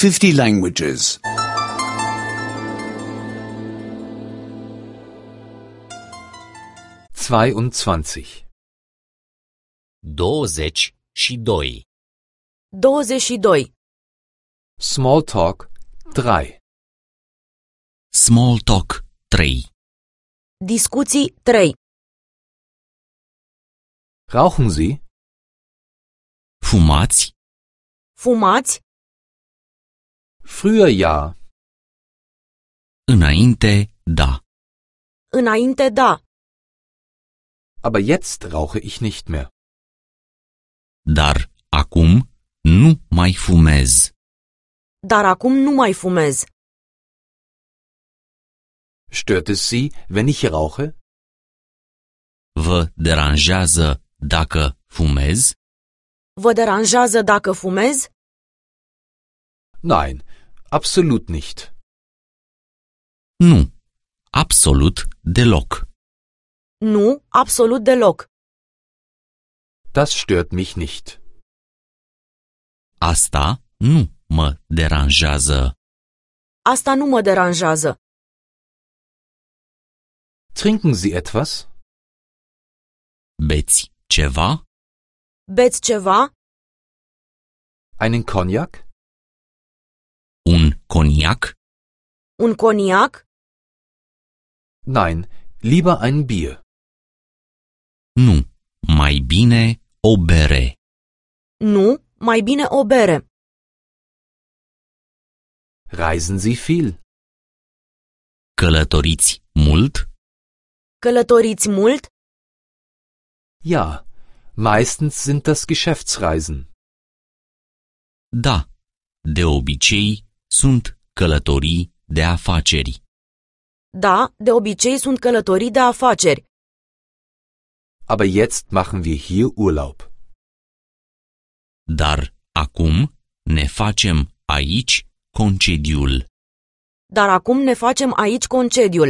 50 languages. 22. 22. 22. Small talk 3. Small talk 3. Discuții 3. Rauchen Sie? Fumați? Fumați? Früher ja. Înainte, da. Înainte da, Aber jetzt rauche ich nicht mehr. Dar acum nu mai fumez. dar acum nu mai fumez. Stört es Sie, wenn ich rauche? Vă deranjează dacă fumez? Vă deranjează dacă fumez? Nein, absolut nicht. Nu, absolut deloc. Nu, absolut deloc. Das stört mich nicht. Asta nu mă deranjează. Asta nu mă deranjează. Trinken Sie etwas? Beți ceva? Beți ceva? Einen Cognac? Un coniac? Un coniac? Nein, lieber ein Bier. Nu, mai bine o bere. Nu, mai bine o bere. Reisen Sie viel? Călătoriți mult? Călătoriți mult? Ja, meistens sind das Geschäftsreisen. Da, de obicei sunt călătorii de afaceri. Da, de obicei sunt călătorii de afaceri. Aber jetzt machen wir hier Urlaub. Dar acum ne facem aici concediul. Dar acum ne facem aici concediul.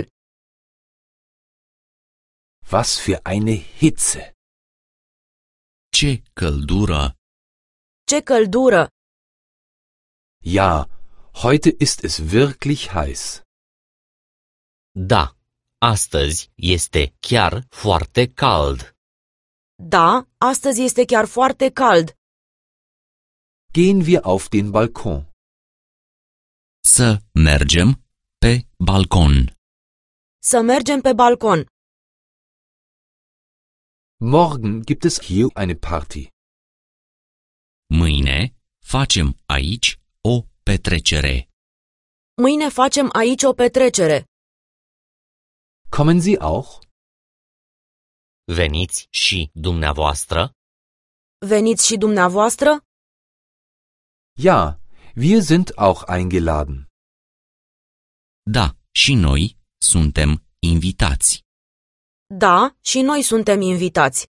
Was für eine Hitze! Ce căldură! Ce căldură! Ja, heute ist es wirklich heiß. Da, astăzi este chiar foarte cald. Da, astăzi este chiar foarte cald. Gehen wir auf den Balkon. Să mergem pe balcon. Să mergem pe balcon. Morgen gibt es hier eine Party. Mâine facem aici o petrecere. Mâine facem aici o petrecere. Kommen Sie auch? Veniți și dumneavoastră? Veniți și dumneavoastră? Ja, wir sind auch eingeladen. Da, și noi suntem invitați. Da, și noi suntem invitați.